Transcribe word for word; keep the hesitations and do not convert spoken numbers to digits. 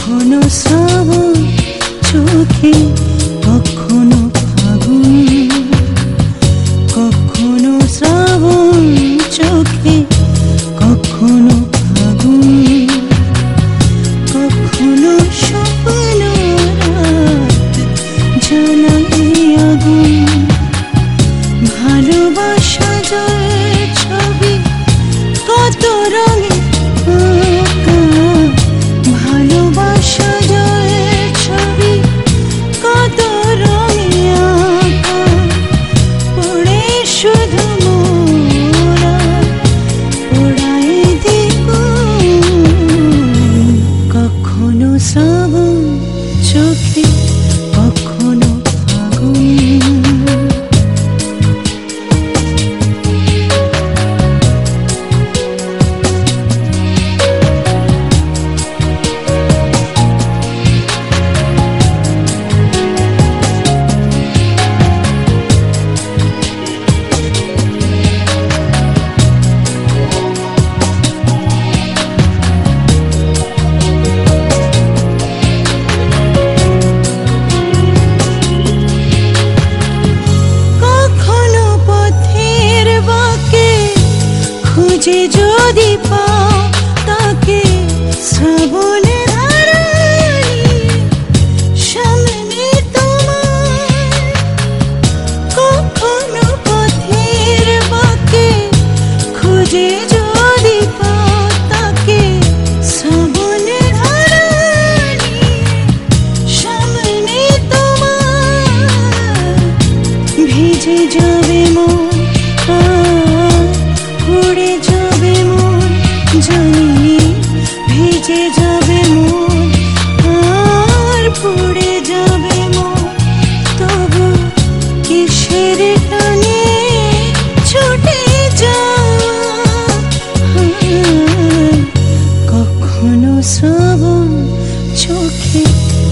কখনো শ্রাবণ চোখে, কখনো ফাগুন, কখনো শ্রাবণ চোখে, কখনো ফাগুন, কখনো স্বপ্ন রাত জ্বালায় আগুন। ভালোবাসা জয়ের ছবি কত রঙে আঁকা, ভালোবাসা জয়ের ছবি কত রঙে আঁকা। পড়ে শুধু মোরা পোড়ায় দ্বিগুণ, কখনো শ্রাবণ চোখে, কখনো ফাগুন। খুঁজে যদি পাও তাকে শ্রাবণের ধারায় সামনে তোমার, কখনো পথের বাঁকে খুঁজে যদি পাও তাকে শ্রাবণের ধারায় সামনে তোমার। ভিজে যাবে মন, উড়ে যাবে মন, জানি ভিজে যাবে মন, আর পুড়ে যাবে মন। তবু কিসের টানে ছুটে যাওয়া, কখনো শ্রাবণ চোখে,